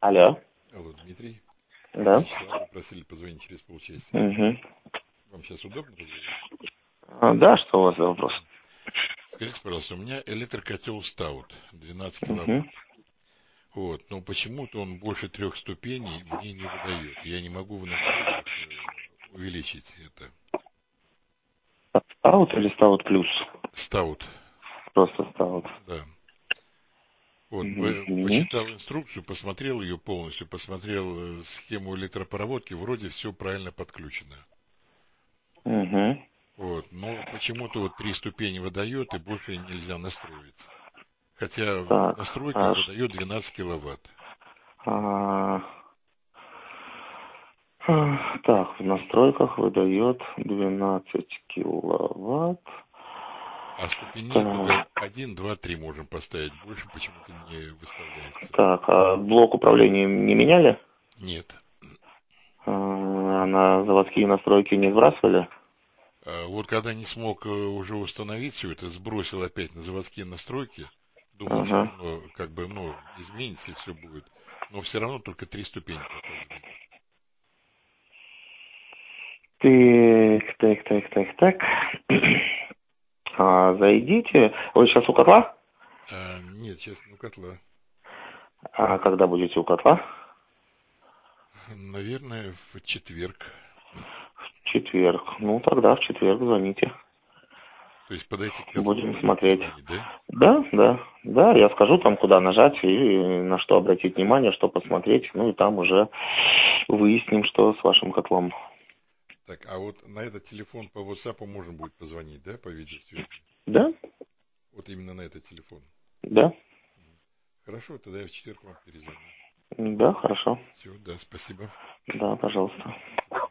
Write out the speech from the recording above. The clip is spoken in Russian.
Алло, Алло, Дмитрий. да? Вячеслав, вы просили позвонить через полчаса. Угу. Вам сейчас удобно разговаривать? Да, что у вас за вопрос? Скажите, пожалуйста, у меня электрокотел Stout 12 Угу. киловатт. Вот, но почему-то он больше 3 ступеней мне не выдает. Я не могу в настройках увеличить это. Стаут или стаут плюс? Stout, Просто стаут. да. Вот, Угу. почитал инструкцию, посмотрел ее полностью, посмотрел схему электропроводки, вроде все правильно подключено. Угу. Вот, но почему-то вот 3 ступени выдает и больше нельзя настроить. Хотя в Так, настройках выдает 12 киловатт. а, так, в настройках выдает 12 киловатт. А ступеней только Так, 1, 2, 3 можем поставить. Больше почему-то не выставляется. так, а блок управления не меняли? Нет. На заводские настройки не сбрасывали? Вот когда не смог уже установить все это, сбросил опять на заводские настройки. Думал, Ага. сейчас оно как бы, изменится и все будет. Но все равно только 3 ступени показывает. Так. Зайдите. Вы сейчас у котла? Нет, сейчас, котла. А когда будете у котла? Наверное, в четверг. В четверг. Ну, тогда в четверг звоните. То есть подойти к котлу Будем можно и смотреть. позвонить, да? Да, я скажу там, куда нажать и на что обратить внимание, что посмотреть. Ну и там уже выясним, что с вашим котлом. Так, а вот на этот телефон по WhatsApp можно будет позвонить, да, по видеосвязи? Да? Вот именно на этот телефон. Да? Хорошо, тогда я в четверг вам перезвоню. Да, хорошо. Все, да, спасибо. Да, пожалуйста. Спасибо.